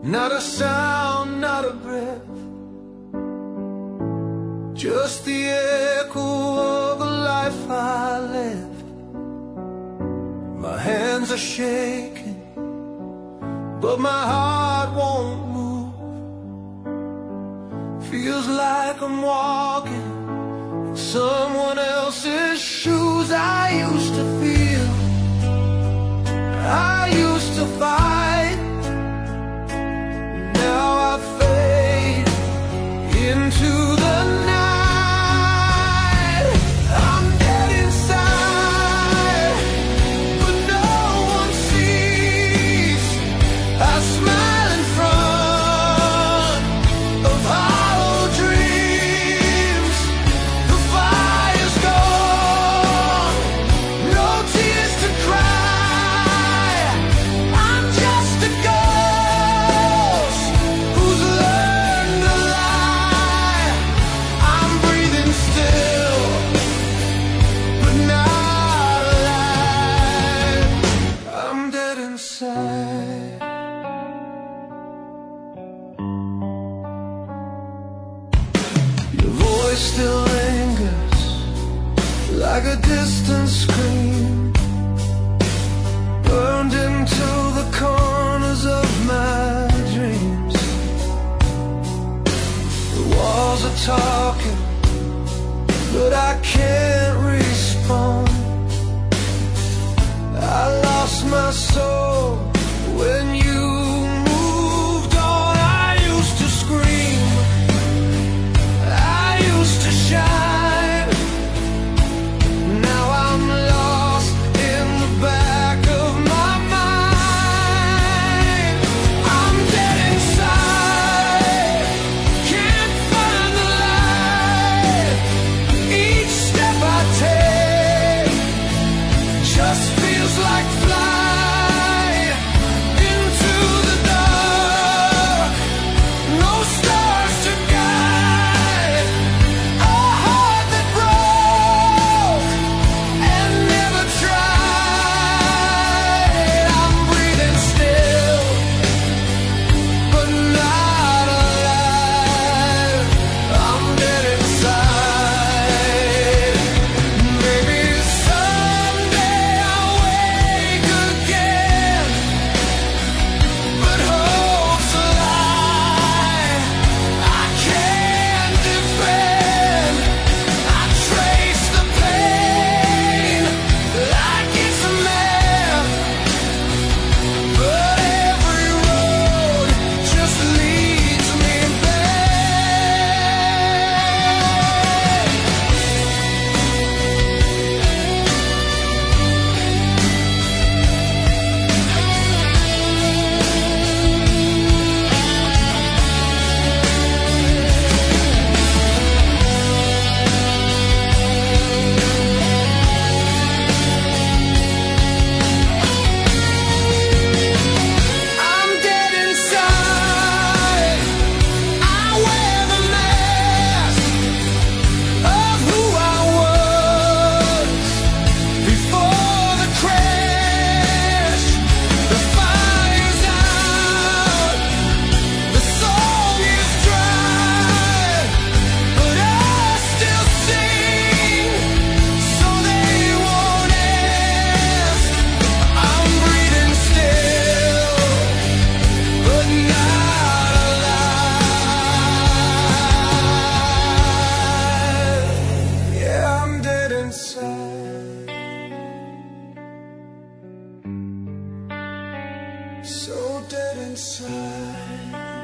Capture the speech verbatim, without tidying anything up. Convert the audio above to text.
Not a sound, not a breath, just the echo of a life I left. My hands are shaking, but my heart won't move. Feels like I'm walking in someone else's shoes. I used to feel, I used to fight. Now I fade into the night. I'm dead inside, but no one sees. I smile in front of hollow dreams. The fire's gone, no tears to cry. I'm just a ghost who's learned to lie. I'm breathing still, but not alive. I'm dead inside. Your voice still lingers like a distant scream, burned into the corners of my dreams. The walls are talking, but I can't respond. I lost my soul when you moved on. I used to scream, I used to shine. Now I'm lost in the back of my mind. I'm dead inside, can't find the light. Each step I take just feels like flight into the dark. No stars to guide, a heart that broke and never tried. I'm breathing still, but not alive. I'm dead inside. Maybe someday I'll wake again, but hope's a lie I can't defend. I trace the pain like it's a map, but every road just leads me back. I'm dead inside. I wear the mask of who I was before the crash. The fire's out, the song is dry, but I still sing so they won't ask. I'm breathing still, but not alive. Yeah, I'm dead inside, so dead inside.